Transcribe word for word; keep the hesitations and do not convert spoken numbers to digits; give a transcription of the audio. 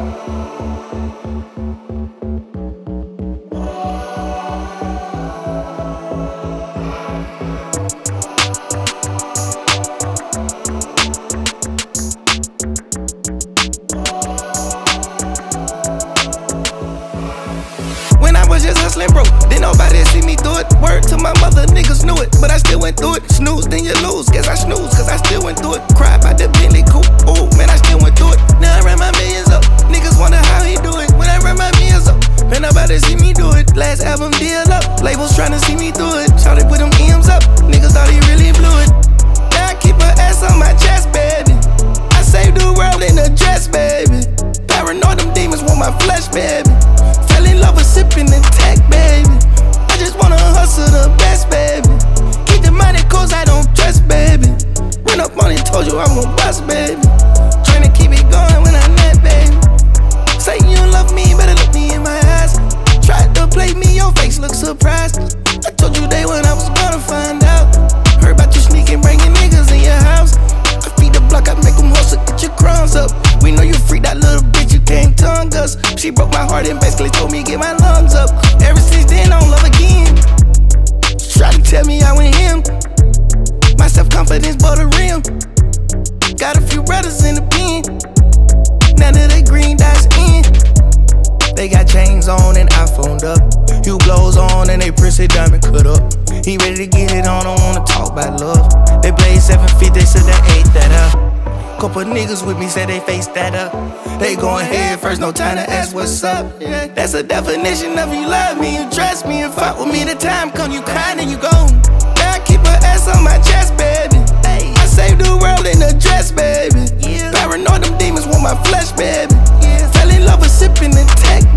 When I was just hustling, bro, didn't nobody see me do it. Word to my mother, niggas knew it, but I still went through it. Snooze, then you lose. Guess I snooze, cause I still went through it. Cry about the Bentley coupe, ooh, man, I still went through it. Now I ran my millions up. Niggas wonder how he do it. When I ran my millions up, man, nobody see me do it. Last album deal up, labels tryna see me through it. Shawty put them M's up, niggas thought he really blew it. Now I keep her ass on my chest, baby. I saved the world in a dress, baby. Paranoid, them demons want my flesh, baby. Fell in love with sipping and tech, baby. I just wanna hustle the best, baby. Keep the money cause I don't trust, baby. Run up on it, told you I'm gon' bust, baby. Tryna keep it going when I net, baby. Say you don't love me, better look me in my eyes. Tried to play me, your face look surprised. I told you day when I was gonna find out. Heard about you sneaking, bringing niggas in your house. I feed the block, I make them hustle, get your crumbs up. We know you freak, that little bitch, you can't tongue us. She broke my heart and basically told me get my lungs up. Ever since then, I don't love again. Try to tell me I went him. My self-confidence bought a rim. Got a few brothers in the pen. None of they green dots in. They got chains on and iPhoned up. You blows on and they prissy diamond cut up. He ready to get it on, don't wanna talk about love. They played seven feet, they said they ate that up. Couple niggas with me say they face that up. They going head first, no time to ask what's up. That's a definition of you love me, you trust me, and fuck with me. The time come, you crying and you gone. Now I keep her ass on my chest, baby. I saved the world in a dress, baby. Paranoid, them demons want my flesh, baby. Fell in love with sipping and tech,